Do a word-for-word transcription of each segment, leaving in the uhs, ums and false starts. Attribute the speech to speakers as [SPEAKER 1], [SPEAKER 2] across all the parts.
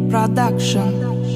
[SPEAKER 1] Production.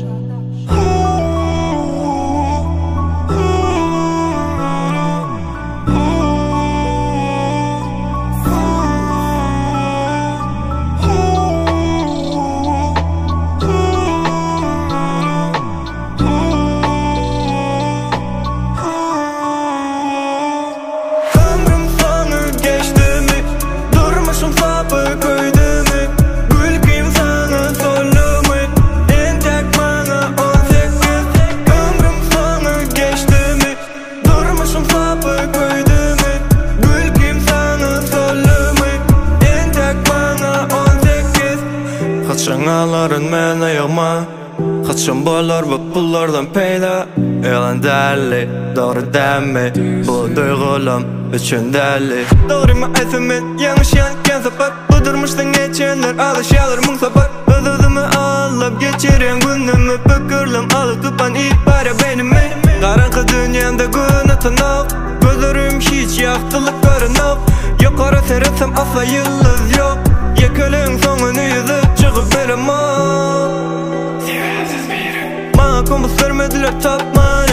[SPEAKER 2] Şangaların mene yağma Kaçın bolar bu pullardan peyda Elan deli doğru demi Bu duygulam üçün deli Doğru mu ezimin yanlış yanken sapar Bu durmuştan geçenler alışalır mung sapar Özüzümü alıp geçiren günümü Pükürlüm alıp tutan ibare benimi Karanlık dünyamda gün atanok Gözlerim hiç yaktılık görünüp Yukarı seresem asla yıldız yok Yekölün sonunu yüzüp çıkıp veremem Sebepsiz biri Bana komut vermediler tapma